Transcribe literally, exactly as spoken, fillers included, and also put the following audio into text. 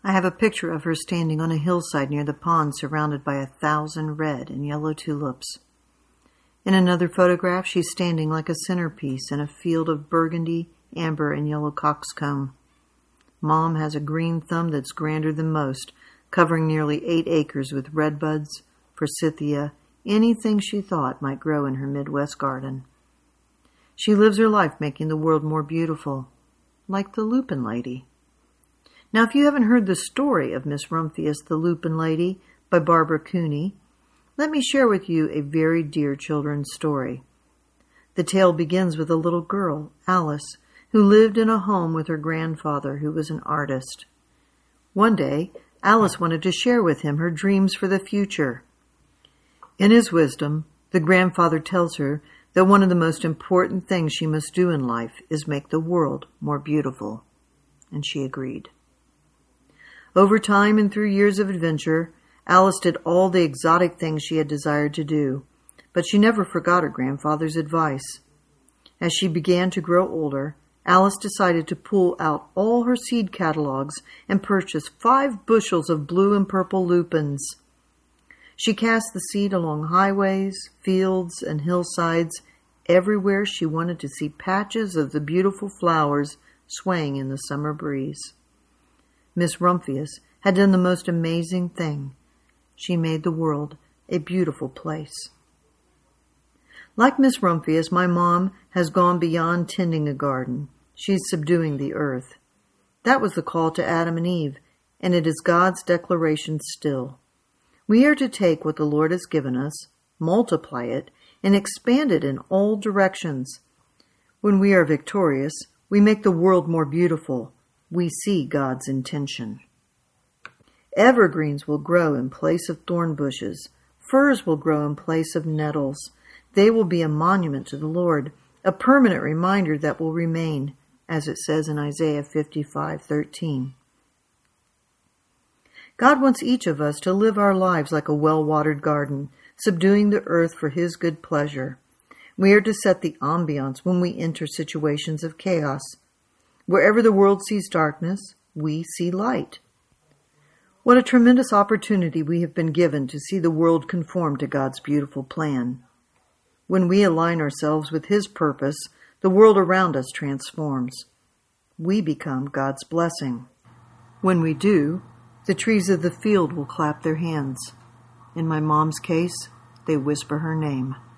I have a picture of her standing on a hillside near the pond surrounded by a thousand red and yellow tulips. In another photograph, she's standing like a centerpiece in a field of burgundy, amber, and yellow coxcomb. Mom has a green thumb that's grander than most, covering nearly eight acres with redbuds, forsythia, anything she thought might grow in her Midwest garden. She lives her life making the world more beautiful, like the Lupin Lady. Now, if you haven't heard the story of Miss Rumphius, the Lupin Lady, by Barbara Cooney, let me share with you a very dear children's story. The tale begins with a little girl, Alice, who lived in a home with her grandfather, who was an artist. One day, Alice wanted to share with him her dreams for the future. In his wisdom, the grandfather tells her that one of the most important things she must do in life is make the world more beautiful. And she agreed. Over time and through years of adventure, Alice did all the exotic things she had desired to do, but she never forgot her grandfather's advice. As she began to grow older, Alice decided to pull out all her seed catalogs and purchase five bushels of blue and purple lupins. She cast the seed along highways, fields, and hillsides. Everywhere she wanted to see patches of the beautiful flowers swaying in the summer breeze. Miss Rumphius had done the most amazing thing. She made the world a beautiful place. Like Miss Rumphius, my mom has gone beyond tending a garden. She's subduing the earth. That was the call to Adam and Eve, and it is God's declaration still. We are to take what the Lord has given us, multiply it, and expand it in all directions. When we are victorious, we make the world more beautiful. We see God's intention. Evergreens will grow in place of thorn bushes. Firs will grow in place of nettles. They will be a monument to the Lord, a permanent reminder that will remain, as it says in Isaiah fifty-five thirteen. God wants each of us to live our lives like a well-watered garden, subduing the earth for His good pleasure. We are to set the ambiance when we enter situations of chaos. Wherever the world sees darkness, we see light. What a tremendous opportunity we have been given to see the world conform to God's beautiful plan. When we align ourselves with His purpose, the world around us transforms. We become God's blessing. When we do, the trees of the field will clap their hands. In my mom's case, they whisper her name.